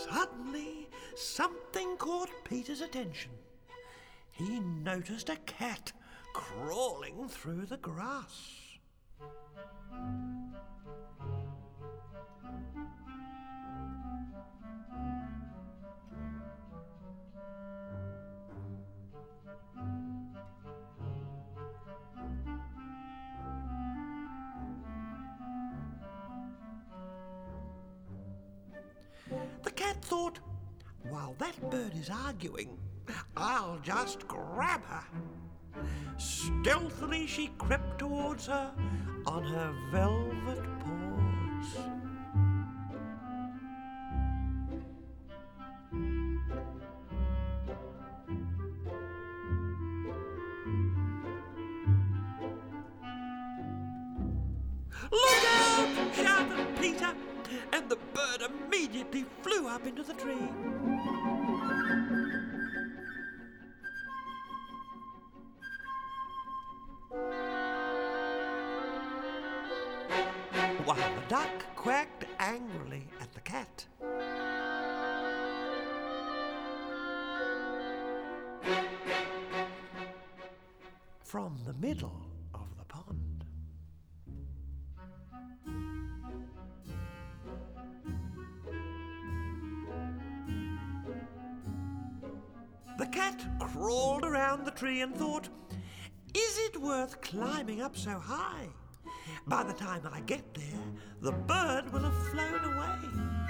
Suddenly, something caught Peter's attention. He noticed a cat crawling through the grass. The cat thought, while that bird is arguing, I'll just grab her. Stealthily she crept towards her on her velvet paws. Look out! Shouted Peter, and the bird immediately flew up into the tree. While the duck quacked angrily at the cat. From the middle of the pond. The cat crawled around the tree and thought, is it worth climbing up so high? By the time I get there, the bird will have flown away.